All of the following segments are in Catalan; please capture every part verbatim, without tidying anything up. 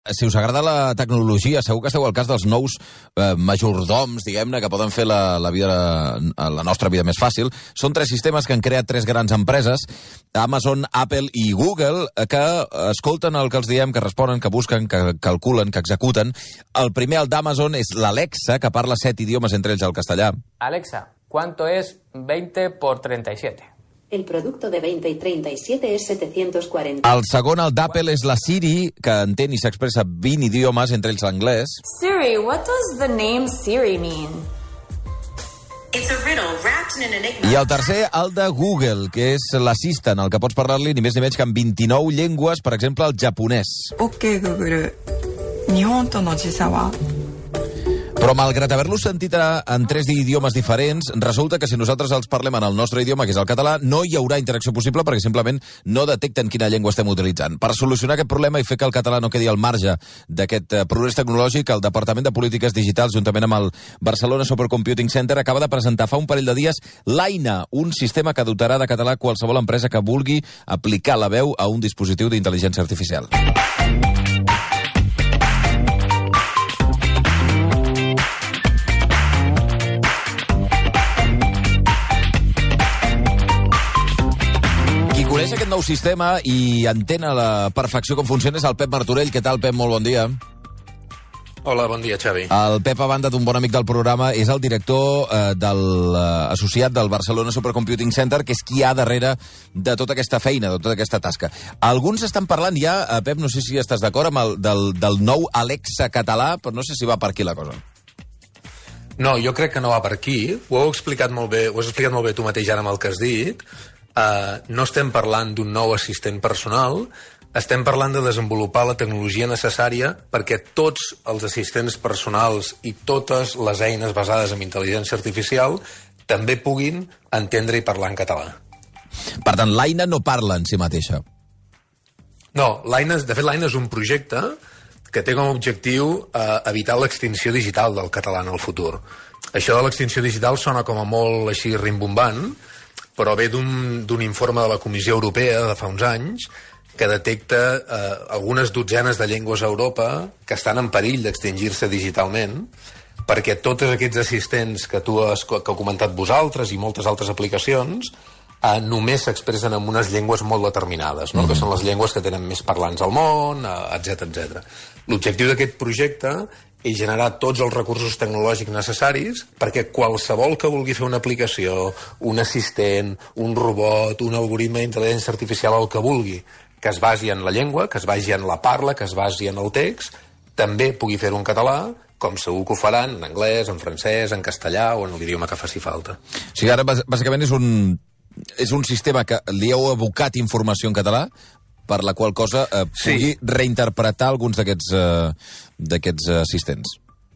si us agrada la tecnologia, segur que esteu al cas dels nous eh, majordoms, diguem-ne, que poden fer la, la, vida, la, la nostra vida més fàcil. Són tres sistemes que han creat tres grans empreses, Amazon, Apple i Google, que escolten el que els diem, que responen, que busquen, que calculen, que executen. El primer, el d'Amazon, és l'Alexa, que parla set idiomes, entre ells el castellà. Alexa, ¿cuánto es veinte por treinta y siete? El producto de veinte y treinta y siete es setecientos cuarenta. El segon, el d'Apple, és la Siri, que entén i s'expressa vint idiomes, entre ells l'anglès. Siri, what does the name Siri mean? It's a riddle wrapped in an enigma. I el tercer, el de Google, que és l'assistent, el que pots parlar-li ni més ni menys que en vint-i-nou llengües, per exemple, el japonès. Ok, Google. Nihon to no jisa wa? Però malgrat haver-los sentit en tres idiomes diferents, resulta que si nosaltres els parlem en el nostre idioma, que és el català, no hi haurà interacció possible perquè simplement no detecten quina llengua estem utilitzant. Per solucionar aquest problema i fer que el català no quedi al marge d'aquest progrés tecnològic, el Departament de Polítiques Digitals, juntament amb el Barcelona Supercomputing Center, acaba de presentar fa un parell de dies l'Aina, un sistema que dotarà de català qualsevol empresa que vulgui aplicar la veu a un dispositiu d'intel·ligència artificial. Coneix aquest nou sistema i entén a la perfecció com funciona és el Pep Martorell. Què tal, Pep? Molt bon dia. Hola, bon dia, Xavi. El Pep, a banda d'un bon amic del programa, és el director eh, del eh, associat del Barcelona Supercomputing Center, que és qui hi ha darrere de tota aquesta feina, de tota aquesta tasca. Alguns estan parlant ja, eh, Pep, no sé si estàs d'acord amb el del, del nou Alexa català, però no sé si va per aquí la cosa. No, jo crec que no va per aquí. Ho heu explicat molt bé, ho has explicat molt bé tu mateix ara amb el que has dit. Uh, no estem parlant d'un nou assistent personal, estem parlant de desenvolupar la tecnologia necessària perquè tots els assistents personals i totes les eines basades en intel·ligència artificial també puguin entendre i parlar en català. Per tant, l'Aina no parla en si mateixa. No, l'Aina, de fet, l'Aina és un projecte que té com a objectiu uh, evitar l'extinció digital del català en el futur. Això de l'extinció digital sona com a molt així rimbombant, però ve d'un informe de la Comissió Europea de fa uns anys que detecta eh, algunes dotzenes de llengües a Europa que estan en perill d'extingir-se digitalment perquè tots aquests assistents que tu has, que heu comentat vosaltres i moltes altres aplicacions eh, només s'expressen en unes llengües molt determinades, no? Mm-hmm. Que són les llengües que tenen més parlants al món, etcètera etcètera. L'objectiu d'aquest projecte i generar tots els recursos tecnològics necessaris perquè qualsevol que vulgui fer una aplicació, un assistent, un robot, un algoritme d'intel·ligència artificial, el que vulgui, que es basi en la llengua, que es basi en la parla, que es basi en el text, també pugui fer-ho en català, com segur que ho faran en anglès, en francès, en castellà o en l'idioma que faci falta. O sigui, ara bàsicament és un, és un sistema que li heu abocat informació en català, per la qual cosa eh, pugui sí. reinterpretar alguns d'aquests eh, d'aquests assistents.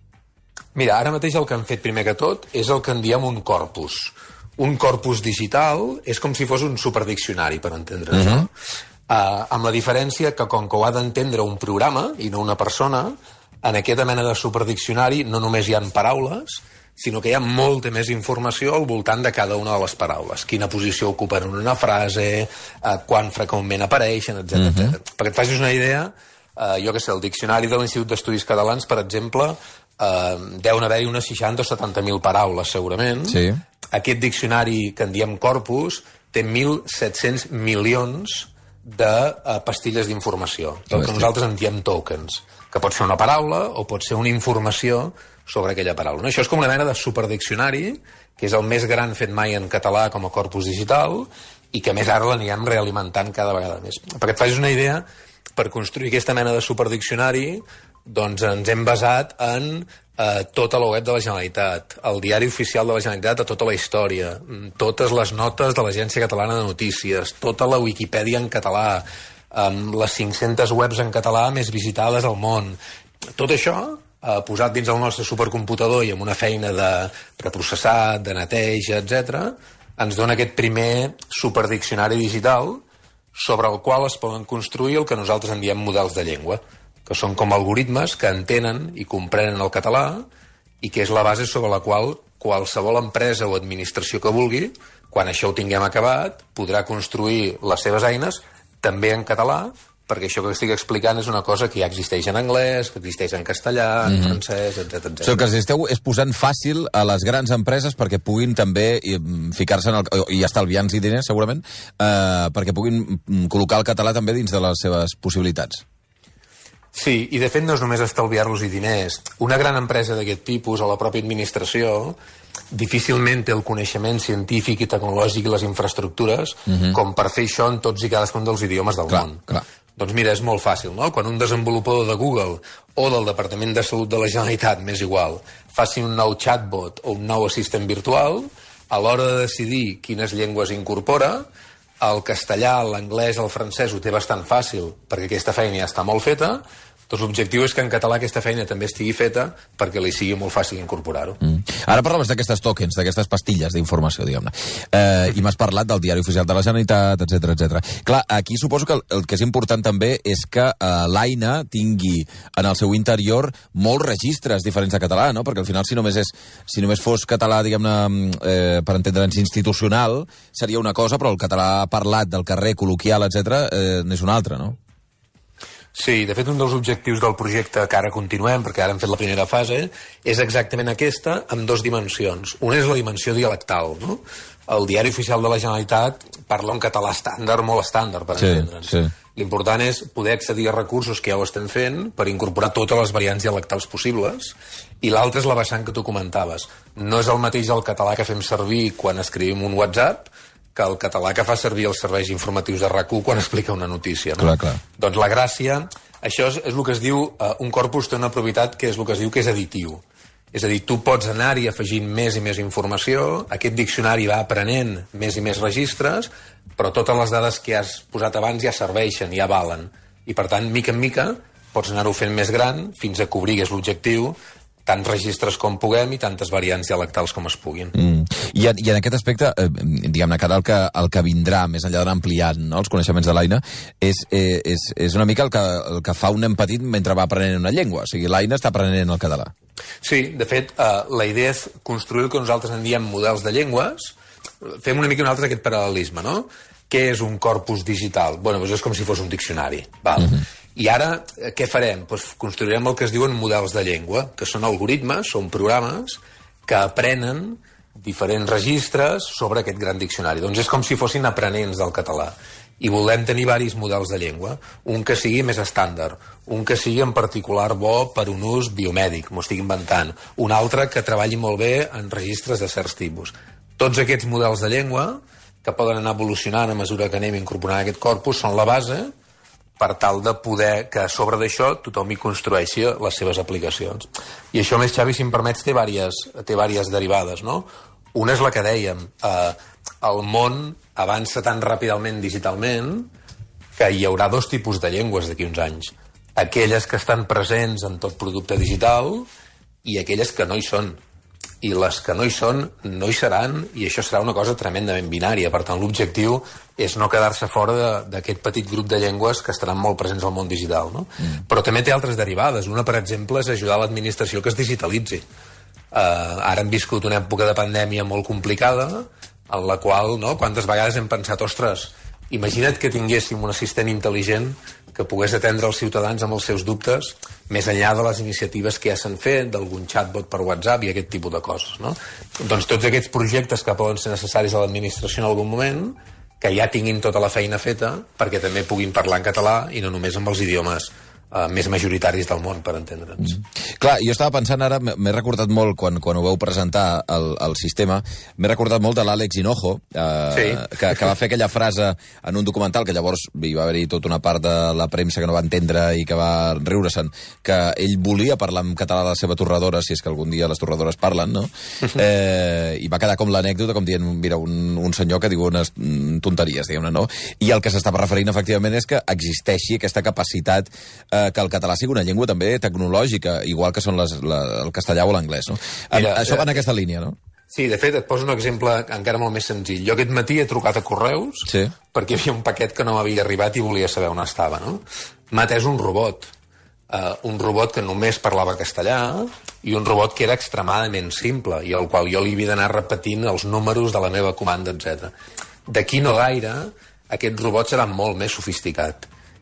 Mira, ara mateix el que han fet primer que tot és el que en diem un corpus. Un corpus digital és com si fos un superdiccionari, per entendre'ns. Uh-huh. uh, amb la diferència que com que ho ha d'entendre un programa i no una persona, en aquesta mena de superdiccionari no només hi ha paraules, sinó que hi ha molta més informació al voltant de cada una de les paraules. Quina posició ocupen en una frase, eh, quan freqüentment apareixen, etcètera Uh-huh. etcètera. Perquè et facis una idea, eh, jo que sé, el diccionari de l'Institut d'Estudis Catalans, per exemple, eh, deuen haver-hi unes seixanta o setanta mil paraules, segurament. Sí. Aquest diccionari que en diem corpus té mil set-cents milions de uh, pastilles d'informació, el que nosaltres en diem tokens, que pot ser una paraula o pot ser una informació sobre aquella paraula. No? Això és com una mena de superdiccionari, que és el més gran fet mai en català com a corpus digital, i que més ara l'anirem realimentant cada vegada més. Perquè et facis una idea, per construir aquesta mena de superdiccionari, doncs ens hem basat en eh, tota la web de la Generalitat, el diari oficial de la Generalitat de tota la història, totes les notes de l'Agència Catalana de Notícies, tota la Wikipedia en català, amb les cinc-centes webs en català més visitades al món. Tot això eh, posat dins el nostre supercomputador i amb una feina de preprocessat, de neteja, etcètera, ens dona aquest primer superdiccionari digital sobre el qual es poden construir el que nosaltres en diem models de llengua, que són com algoritmes que entenen i comprenen el català i que és la base sobre la qual qualsevol empresa o administració que vulgui, quan això ho tinguem acabat, podrà construir les seves eines també en català perquè això que estic explicant és una cosa que ja existeix en anglès, que existeix en castellà, en mm-hmm. francès, etcètera etcètera. O sigui, el que esteu és posant fàcil a les grans empreses perquè puguin també ficar-se en el... i estalviant-hi diners, segurament, eh, perquè puguin col·locar el català també dins de les seves possibilitats. Sí, i de fet no és només estalviar-los-hi diners. Una gran empresa d'aquest tipus, a la pròpia administració, difícilment té el coneixement científic i tecnològic i les infraestructures uh-huh. com per fer això en tots i cadascun dels idiomes del clar, món. Clar. Doncs mira, és molt fàcil, no? Quan un desenvolupador de Google o del Departament de Salut de la Generalitat, més igual, faci un nou chatbot o un nou assistent virtual, a l'hora de decidir quines llengües incorpora, el castellà, l'anglès, el francès ho té bastant fàcil, perquè aquesta feina ja està molt feta. Doncs l'objectiu és que en català aquesta feina també estigui feta perquè li sigui molt fàcil incorporar-ho. Mm. Ara parlaves d'aquestes tokens, d'aquestes pastilles d'informació, diguem-ne. Eh, I m'has parlat del Diari Oficial de la Generalitat, etcètera etcètera. Clar, aquí suposo que el, el que és important també és que eh, l'Aina tingui en el seu interior molts registres diferents de català, no? Perquè al final, si només, és, si només fos català, diguem-ne, eh, per entendre'ns institucional, seria una cosa, però el català parlat del carrer, col·loquial, etcètera, eh, n'és una altra, no? Sí, de fet, un dels objectius del projecte que ara continuem, perquè ara hem fet la primera fase, és exactament aquesta, amb dues dimensions. Una és la dimensió dialectal, no? El Diari Oficial de la Generalitat parla un català estàndard, molt estàndard, per sí, entendre'ns. Sí. L'important és poder accedir a recursos que ja ho estem fent per incorporar totes les variants dialectals possibles, i l'altra és la vessant que tu comentaves. No és el mateix el català que fem servir quan escrivim un WhatsApp que el català que fa servir els serveis informatius de R A C U quan explica una notícia. No? Clar, clar. Doncs la gràcia, això és, és el que es diu, uh, un corpus té una propietat que és el que es diu que és additiu. És a dir, tu pots anar-hi afegint més i més informació, aquest diccionari va aprenent més i més registres, però totes les dades que has posat abans ja serveixen, ja valen. I per tant, mica en mica, pots anar-ho fent més gran fins a cobrir, que és l'objectiu, tants registres com puguem i tantes variants dialectals com es puguin. Mm. I, en, I en aquest aspecte, eh, diguem-ne, que el que, el que vindrà, més enllà d'anar ampliant, no, els coneixements de l'Aina, és, eh, és, és una mica el que, el que fa un nen petit mentre va aprenent una llengua. O sigui, l'Aina està aprenent el català. Sí, de fet, eh, la idea és construir el que nosaltres en diem models de llengües. Fem una mica un altre aquest paral·lelisme, no? Què és un corpus digital? Bueno, doncs és com si fos un diccionari. Val. Mm-hmm. I ara, què farem? Pues construirem el que es diuen models de llengua, que són algoritmes, són programes que aprenen diferents registres sobre aquest gran diccionari. Doncs és com si fossin aprenents del català. I volem tenir diversos models de llengua. Un que sigui més estàndard, un que sigui en particular bo per un ús biomèdic, m'ho estic inventant, un altre que treballi molt bé en registres de certs tipus. Tots aquests models de llengua, que poden anar evolucionant a mesura que anem incorporant aquest corpus, són la base per tal de poder que a sobre d'això tothom hi construeixi les seves aplicacions. I això, més, Xavi, si em permets, té diverses, té diverses derivades, no? Una és la que dèiem, eh, el món avança tan ràpidament digitalment que hi haurà dos tipus de llengües d'aquí uns anys. Aquelles que estan presents en tot producte digital i aquelles que no hi són. I les que no hi són, no hi seran, i això serà una cosa tremendament binària. Per tant, l'objectiu és no quedar-se fora d'aquest petit grup de llengües que estaran molt presents al món digital, no? Mm. Però també té altres derivades. Una, per exemple, és ajudar l'administració que es digitalitzi. Uh, ara hem viscut una època de pandèmia molt complicada, en la qual, no, quantes vegades hem pensat, ostres, imagina't que tinguéssim un assistent intel·ligent que pogués atendre els ciutadans amb els seus dubtes, més enllà de les iniciatives que ja s'han fet, d'algun chatbot per WhatsApp i aquest tipus de coses, no? Doncs tots aquests projectes que poden ser necessaris a l'administració en algun moment, que ja tinguin tota la feina feta perquè també puguin parlar en català i no només amb els idiomes Uh, més majoritaris del món, per entendre'ns. Mm. Clar, jo estava pensant ara, m'he recordat molt, quan, quan ho vau presentar el, el sistema, m'he recordat molt de l'Àlex Hinojo, uh, sí. que, que va fer aquella frase en un documental, que llavors hi va haver-hi tota una part de la premsa que no va entendre i que va riure-se'n, que ell volia parlar en català a la seva torradora, si és que algun dia les torradores parlen, no? eh, I va quedar com l'anècdota, com dient, mira, un, un senyor que diu unes tonteries, diguem-ne, no? I el que s'estava referint, efectivament, és que existeixi aquesta capacitat que el català sigui una llengua també tecnològica, igual que són les, la, el castellà o l'anglès, no? Mira, això va en aquesta línia, no? Sí, de fet, et poso un exemple encara molt més senzill. Jo aquest matí he trucat a Correus sí. perquè hi havia un paquet que no m'havia arribat i volia saber on estava, no? M'ha atès un robot, uh, un robot que només parlava castellà i un robot que era extremadament simple i al qual jo li havia d'anar repetint els números de la meva comanda, etcètera. D'aquí no gaire, aquest robot serà molt més sofisticat.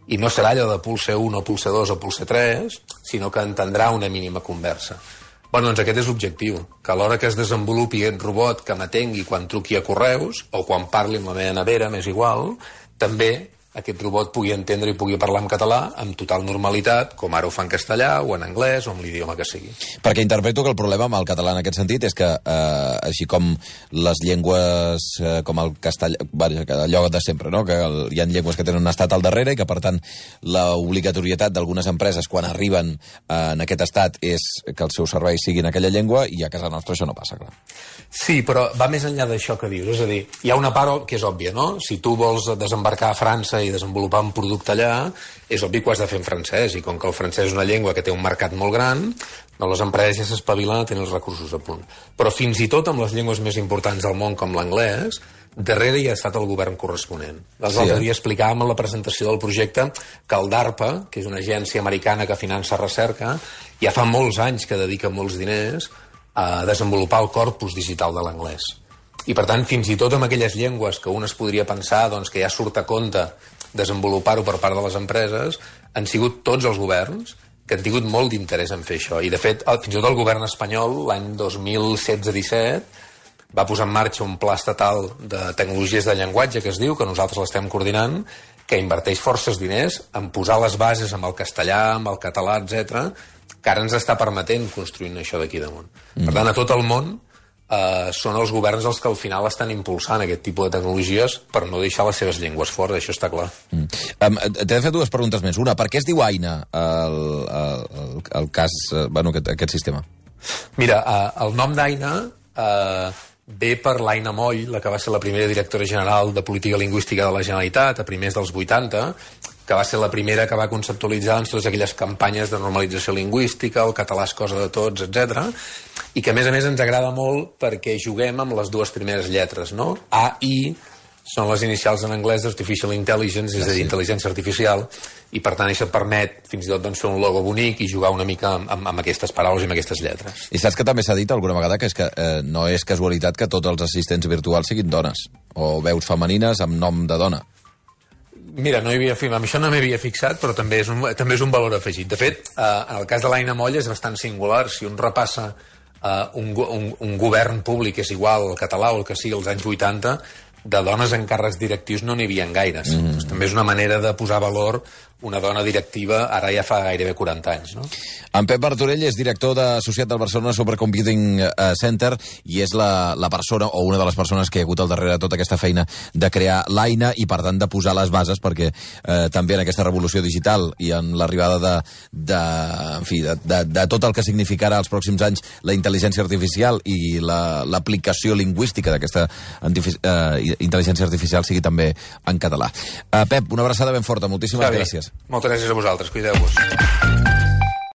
I no serà allò de pulse un o pulse dos o pulse tres, sinó que entendrà una mínima conversa. Bueno, doncs aquest és l'objectiu, que a l'hora que es desenvolupi aquest robot que m'atengui quan truqui a correus, o quan parli amb la meva nevera, m'és igual, també aquest robot pugui entendre i pugui parlar en català amb total normalitat, com ara ho fa en castellà o en anglès o en l'idioma que sigui. Perquè interpreto que el problema amb el català en aquest sentit és que, eh, així com les llengües eh, com el castellà, allò de sempre, no? Que el, hi ha llengües que tenen un estat al darrere i que, per tant, l'obligatorietat d'algunes empreses quan arriben eh, en aquest estat és que els seus serveis siguin aquella llengua, i a casa nostra això no passa, clar. Sí, però va més enllà d'això que dius. És a dir, hi ha una part que és òbvia, no? Si tu vols desembarcar a França i desenvolupar un producte allà, és obvi que ho has de fer en francès, i com que el francès és una llengua que té un mercat molt gran, doncs les empreses ja s'espavilen a tenir els recursos a punt. Però fins i tot amb les llengües més importants del món, com l'anglès, darrere hi ha estat el govern corresponent. L'altre Sí, dia explicàvem en la presentació del projecte que el DARPA, que és una agència americana que finança recerca, ja fa molts anys que dedica molts diners a desenvolupar el corpus digital de l'anglès. I, per tant, fins i tot amb aquelles llengües que un es podria pensar doncs, que ja surt a compte desenvolupar-ho per part de les empreses, han sigut tots els governs que han tingut molt d'interès en fer això. I, de fet, fins i tot el govern espanyol, l'any dos mil setze disset, va posar en marxa un pla estatal de tecnologies de llenguatge, que es diu, que nosaltres l'estem coordinant, que inverteix forces diners en posar les bases amb el castellà, amb el català, etcètera, que ara ens està permetent construint això d'aquí damunt. Mm. Per tant, a tot el món eh, són els governs els que al final estan impulsant aquest tipus de tecnologies per no deixar les seves llengües fora, això està clar. Mm. Um, T'he de fer dues preguntes més. Una, per què es diu AINA el, el, el, el cas, bueno, aquest, aquest sistema? Mira, eh, el nom d'AINA eh, ve per l'Aina Moll, la que va ser la primera directora general de Política Lingüística de la Generalitat a primers dels vuitanta, que va ser la primera que va conceptualitzar doncs, totes aquelles campanyes de normalització lingüística, el català és cosa de tots, etcètera, i que, a més a més, ens agrada molt perquè juguem amb les dues primeres lletres, no? A, I, són les inicials en anglès d'Artificial Intelligence, és a dir, intel·ligència artificial, i per tant això et permet fins i tot doncs, fer un logo bonic i jugar una mica amb, amb, amb aquestes paraules i amb aquestes lletres. I saps que també s'ha dit alguna vegada que, és que eh, no és casualitat que tots els assistents virtuals siguin dones, o veus femenines amb nom de dona. Mira, no hi havia, amb això no m'hi havia fixat, però també és, un, també és un valor afegit. De fet, eh, en el cas de l'Aina Moll és bastant singular. Si un repassa eh, un, un, un govern públic, és igual el català o el que sigui, als anys vuitanta, de dones en càrrecs directius no n'hi havia gaires. Mm. Doncs també és una manera de posar valor una dona directiva, ara ja fa gairebé quaranta anys, no? En Pep Martorell és director de Associat del Barcelona Supercomputing Center i és la, la persona, o una de les persones que hi ha hagut al darrere de tota aquesta feina de crear l'AINA i, per tant, de posar les bases perquè eh, també en aquesta revolució digital i en l'arribada de, de, en fi, de, de, de tot el que significarà els pròxims anys la intel·ligència artificial i l'aplicació la, lingüística d'aquesta eh, intel·ligència artificial sigui també en català. Eh, Pep, una abraçada ben forta. Moltíssimes Xavi, gràcies. moltes gràcies a vosaltres. Cuideu-vos.